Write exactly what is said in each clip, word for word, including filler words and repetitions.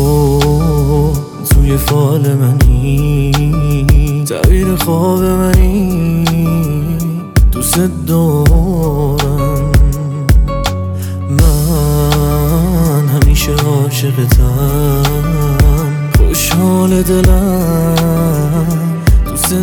توی فال منی، تعبیر خواب منی، دوست دارم. من همیشه عاشقتم، خوشحال دلم، دوست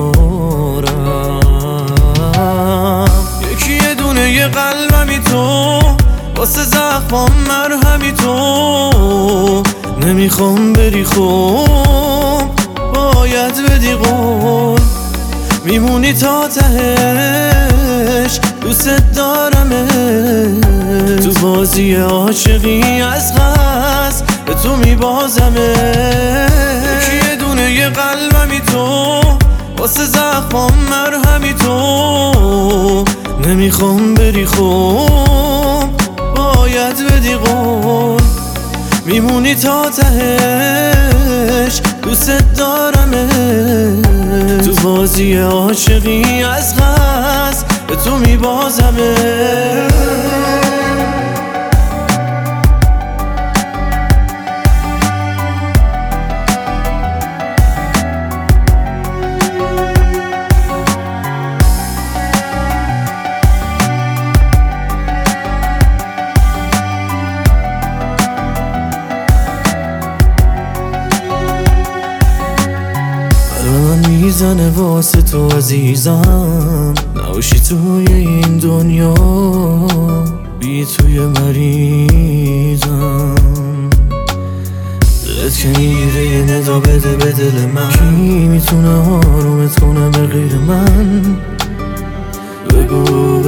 دارم. یکی یه دونه یه قلبمی تو، واسه زخمام مرهمی تو. نمیخوام بری خوب، باید بدی قول، میمونی تا تهش، دوست دارمه. تو بازی عاشقی از قصد به تو میبازمه. یکی یه دونه یه قلبمی تو، واسه زخمام مرهمی تو. نمیخوام بری خوب، باید بدی قول، میمونی تا تهش، دوست دارمه. تو بازی عاشقی از قصد به تو میبازمه. من میزنه واسه تو عزیزم، نباشی توی این دنیا، بی توی مریضم. دلت که میگیره یه ندا بده به دل من، کی میتونه آرومت کنه به غیر من؟ بگو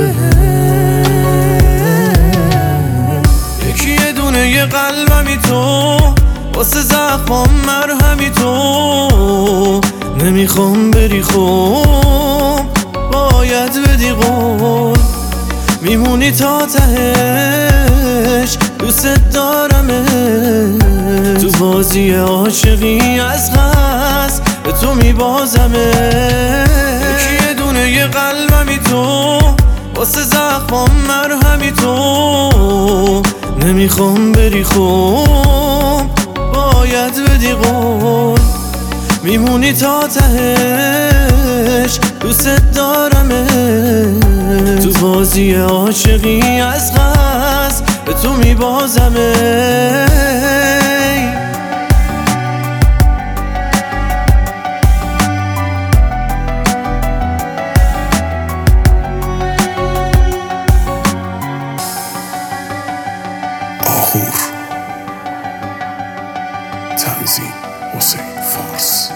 بهم. یکی یه دونه یه قلبمی تو، واسه زخمام مرهمی تو. نمیخوام بری خوب، باید بدی قول، میمونی تا تهش، دوست دارمه. تو بازی عاشقی از قصد به تو میبازمه. یکی یه دونه یه قلبمی تو، واسه زخمام مرهمی تو. نمیخوام بری خوب، باید بدی قول، میمونی تا تهش، دوست دارمه. تو بازی عاشقی از قصد به تو میبازمه. آهور، تنظیم حسین فارس.